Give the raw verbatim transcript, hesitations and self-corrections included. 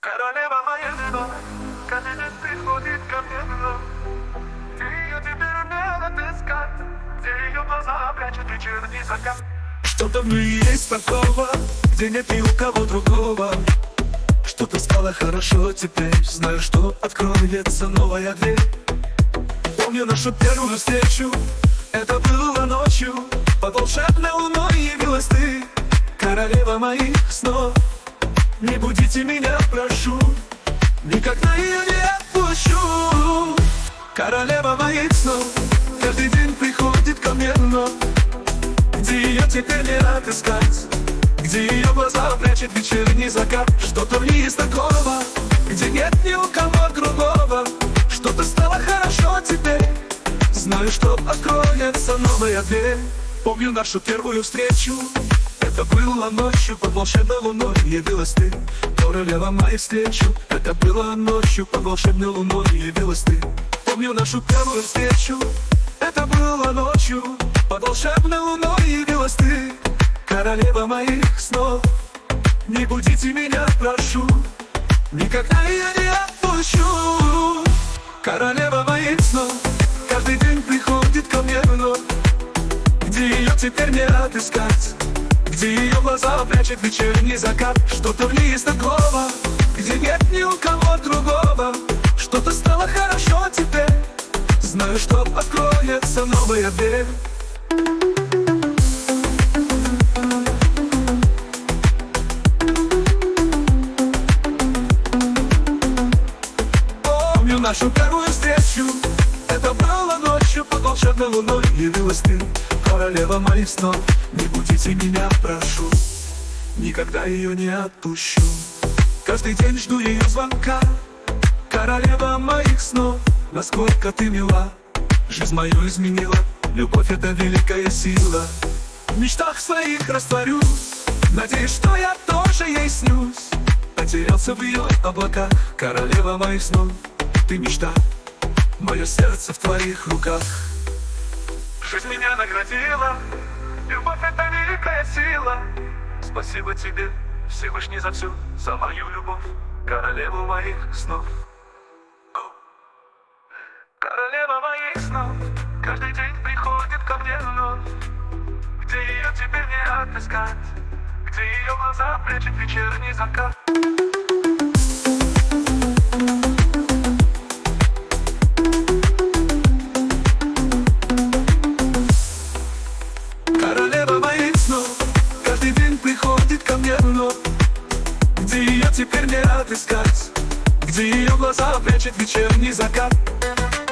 Королева моя вино, каждый день приходит ко мне вновь. Где ее теперь не отыскать, где ее глаза прячут вечерний закат. Что-то в ней есть такого, где нет ни у кого другого. Что-то стало хорошо теперь, знаю, что откроется новая дверь. Помню нашу первую встречу, это было ночью. Под волшебной луной явилась ты, королева моих снов. Не будите меня, прошу, никогда ее не отпущу. Королева моих снов, каждый день приходит ко мне вновь. Где ее теперь не отыскать, где ее глаза прячет вечерний закат. Что-то в ней есть такого, где нет ни у кого другого. Что-то стало хорошо теперь, знаю, что откроется новая дверь. Помню нашу первую встречу, это было ночью, под волшебной луной явилась ты, королева моих встреч. Это было ночью, под волшебной луной явилась ты. Помню нашу первую встречу, это было ночью, под волшебной луной явилась ты, королева моих снов. Не будите меня, прошу, никогда ее не отпущу. Королева моих снов, каждый день приходит ко мне вновь. Где ее теперь не отыскать, где ее глаза прячет вечерний закат. Что-то в ней есть такого, где нет ни у кого другого. Что-то стало хорошо теперь, знаю, что откроется новая дверь. Помню нашу первую встречу, это было ночью, под волшебной луной явилась ты, королева моих снов. Не будите меня, прошу, никогда ее не отпущу. Каждый день жду ее звонка, королева моих снов. Насколько ты мила, жизнь мою изменила, любовь — это великая сила. В мечтах своих растворюсь, надеюсь, что я тоже ей снюсь. Потерялся в ее облаках, королева моих снов. Ты мечта, мое сердце в твоих руках. Жизнь меня наградила, любовь — это великая сила. Спасибо тебе, Всевышний, за всю, за мою любовь, королеву моих снов. Королева моих снов, каждый день приходит ко мне вновь. Где ее теперь не отыскать, где ее глаза прячет вечерний закат. Королева моих снов, каждый день приходит ко мне вновь. Где ее теперь не отыскать, где ее глаза прячет вечерний закат.